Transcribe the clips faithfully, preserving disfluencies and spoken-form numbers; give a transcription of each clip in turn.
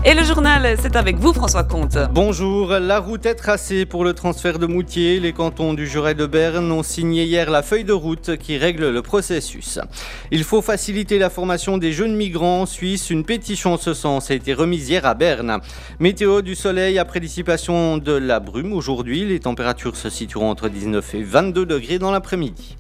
Et le journal, c'est avec vous François Comte. Bonjour, la route est tracée pour le transfert de Moutier. Les cantons du Jura et de Berne ont signé hier la feuille de route qui règle le processus. Il faut faciliter la formation des jeunes migrants en Suisse. Une pétition en ce sens a été remise hier à Berne. Météo, du soleil après dissipation de la brume aujourd'hui. Les températures se situeront entre dix-neuf et vingt-deux degrés dans l'après-midi.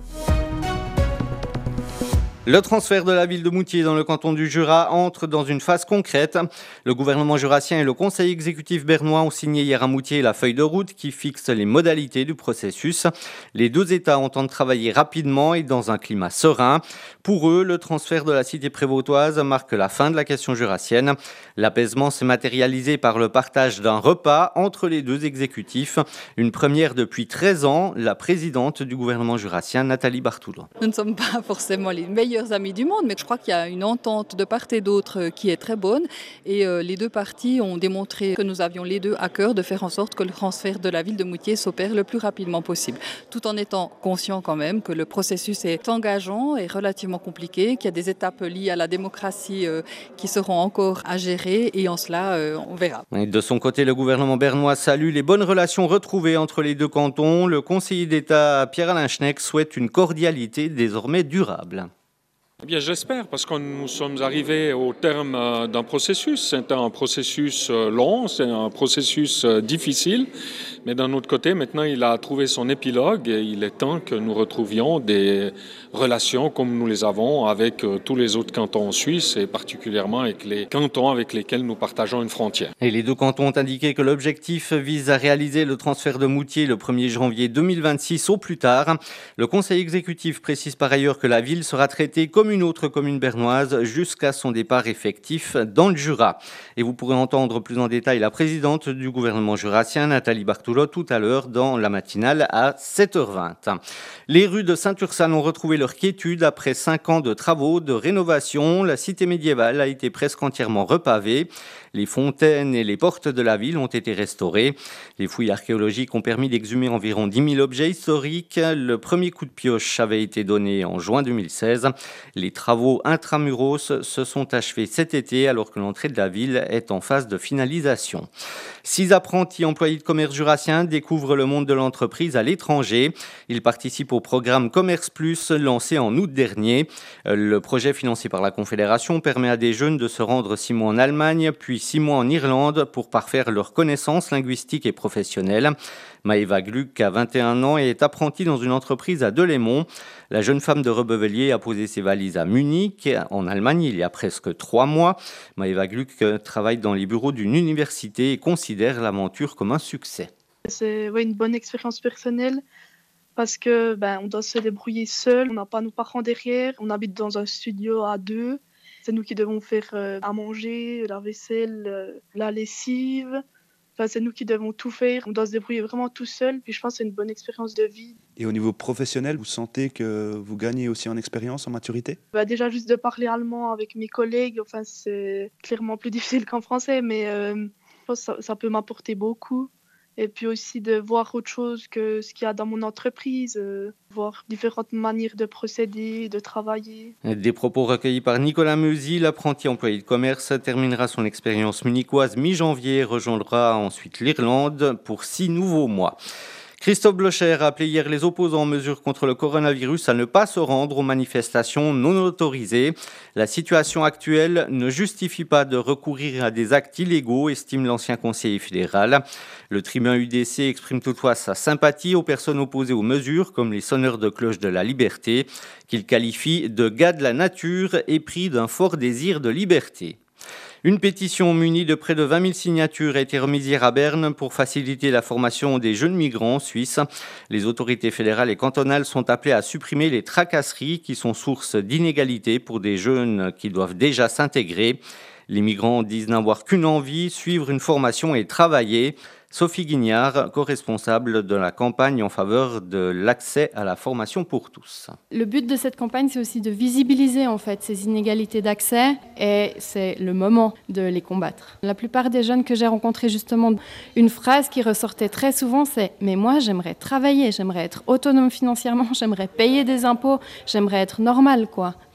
Le transfert de la ville de Moutier dans le canton du Jura entre dans une phase concrète. Le gouvernement jurassien et le conseil exécutif bernois ont signé hier à Moutier la feuille de route qui fixe les modalités du processus. Les deux États entendent travailler rapidement et dans un climat serein. Pour eux, le transfert de la cité prévôtoise marque la fin de la question jurassienne. L'apaisement s'est matérialisé par le partage d'un repas entre les deux exécutifs. Une première depuis treize ans, la présidente du gouvernement jurassien, Nathalie Bartoulon. Nous ne sommes pas forcément les meilleurs amis du monde, mais je crois qu'il y a une entente de part et d'autre qui est très bonne et euh, les deux parties ont démontré que nous avions les deux à cœur de faire en sorte que le transfert de la ville de Moutier s'opère le plus rapidement possible, tout en étant conscient quand même que le processus est engageant et relativement compliqué, qu'il y a des étapes liées à la démocratie euh, qui seront encore à gérer et en cela euh, on verra. Et de son côté, le gouvernement bernois salue les bonnes relations retrouvées entre les deux cantons. Le conseiller d'État Pierre-Alain Schneck souhaite une cordialité désormais durable. Eh bien, j'espère, parce que nous sommes arrivés au terme d'un processus. C'est un processus long, c'est un processus difficile, mais d'un autre côté, maintenant, il a trouvé son épilogue et il est temps que nous retrouvions des relations comme nous les avons avec tous les autres cantons en Suisse et particulièrement avec les cantons avec lesquels nous partageons une frontière. Et les deux cantons ont indiqué que l'objectif vise à réaliser le transfert de Moutier le premier janvier deux mille vingt-six au plus tard. Le conseil exécutif précise par ailleurs que la ville sera traitée comme une autre commune bernoise jusqu'à son départ effectif dans le Jura. Et vous pourrez entendre plus en détail la présidente du gouvernement jurassien, Nathalie Bartoulon, tout à l'heure dans la matinale à sept heures vingt. Les rues de Saint-Ursanne ont retrouvé leur quiétude après cinq ans de travaux de rénovation. La cité médiévale a été presque entièrement repavée. Les fontaines et les portes de la ville ont été restaurées. Les fouilles archéologiques ont permis d'exhumer environ dix mille objets historiques. Le premier coup de pioche avait été donné en juin deux mille seize. Les travaux intramuros se sont achevés cet été alors que l'entrée de la ville est en phase de finalisation. Six apprentis employés de commerce jurassien découvrent le monde de l'entreprise à l'étranger. Ils participent au programme Commerce Plus lancé en août dernier. Le projet financé par la Confédération permet à des jeunes de se rendre six mois en Allemagne, puis six mois en Irlande pour parfaire leurs connaissances linguistiques et professionnelles. Maëva Gluck a vingt et un ans et est apprentie dans une entreprise à Delémont. La jeune femme de Rebevelier a posé ses valises à Munich, en Allemagne, il y a presque trois mois. Maëva Gluck travaille dans les bureaux d'une université et considère l'aventure comme un succès. C'est ouais, une bonne expérience personnelle parce que ben, on doit se débrouiller seul, on n'a pas nos parents derrière, on habite dans un studio à deux. C'est nous qui devons faire euh, à manger, la vaisselle, euh, la lessive. Enfin, c'est nous qui devons tout faire. On doit se débrouiller vraiment tout seul. Puis je pense que c'est une bonne expérience de vie. Et au niveau professionnel, vous sentez que vous gagnez aussi en expérience, en maturité ? Bah, déjà, juste de parler allemand avec mes collègues, enfin, c'est clairement plus difficile qu'en français, mais euh, je pense que ça, ça peut m'apporter beaucoup. Et puis aussi de voir autre chose que ce qu'il y a dans mon entreprise, euh, voir différentes manières de procéder, de travailler. Des propos recueillis par Nicolas Meusy, l'apprenti employé de commerce, terminera son expérience munichoise mi-janvier et rejoindra ensuite l'Irlande pour six nouveaux mois. Christophe Blocher a appelé hier les opposants aux mesures contre le coronavirus à ne pas se rendre aux manifestations non autorisées. La situation actuelle ne justifie pas de recourir à des actes illégaux, estime l'ancien conseiller fédéral. Le tribunal U D C exprime toutefois sa sympathie aux personnes opposées aux mesures, comme les sonneurs de cloche de la liberté, qu'il qualifie de gars de la nature épris d'un fort désir de liberté. Une pétition munie de près de vingt mille signatures a été remise hier à Berne pour faciliter la formation des jeunes migrants suisses. Les autorités fédérales et cantonales sont appelées à supprimer les tracasseries qui sont source d'inégalités pour des jeunes qui doivent déjà s'intégrer. Les migrants disent n'avoir qu'une envie, suivre une formation et travailler. Sophie Guignard, co-responsable de la campagne en faveur de l'accès à la formation pour tous. Le but de cette campagne, c'est aussi de visibiliser en fait ces inégalités d'accès et c'est le moment de les combattre. La plupart des jeunes que j'ai rencontrés, justement, une phrase qui ressortait très souvent, c'est « mais moi, j'aimerais travailler, j'aimerais être autonome financièrement, j'aimerais payer des impôts, j'aimerais être normal, quoi ».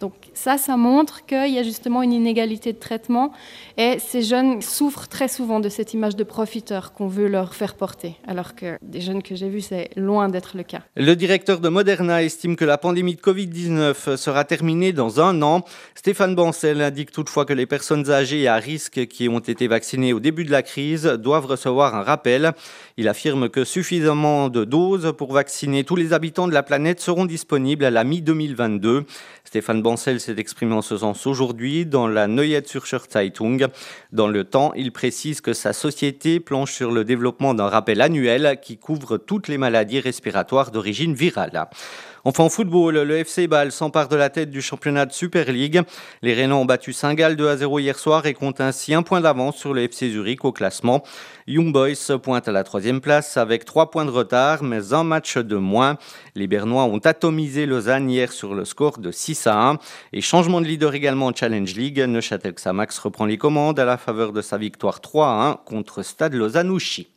Donc ça, ça montre qu'il y a justement une inégalité de traitement et ces jeunes souffrent très souvent de cette image de profiteur qu'on veut leur faire porter, alors que des jeunes que j'ai vus, c'est loin d'être le cas. Le directeur de Moderna estime que la pandémie de covid dix-neuf sera terminée dans un an. Stéphane Bancel indique toutefois que les personnes âgées et à risque qui ont été vaccinées au début de la crise doivent recevoir un rappel. Il affirme que suffisamment de doses pour vacciner tous les habitants de la planète seront disponibles à la mi deux mille vingt-deux. Stéphane Bancel s'est exprimé en ce sens aujourd'hui dans la Neue Zürcher Zeitung. Dans le temps, il précise que sa société planche sur le développement d'un rappel annuel qui couvre toutes les maladies respiratoires d'origine virale. Enfin, en football, le F C Bâle s'empare de la tête du championnat de Super League. Les Rhénans ont battu Saint-Gall deux à zéro hier soir et comptent ainsi un point d'avance sur le F C Zurich au classement. Young Boys pointe à la troisième place avec trois points de retard, mais un match de moins. Les Bernois ont atomisé Lausanne hier sur le score de six à un. Et changement de leader également en Challenge League. Neuchâtel Xamax reprend les commandes à la faveur de sa victoire trois à un contre Stade Lausanne-Ouchy.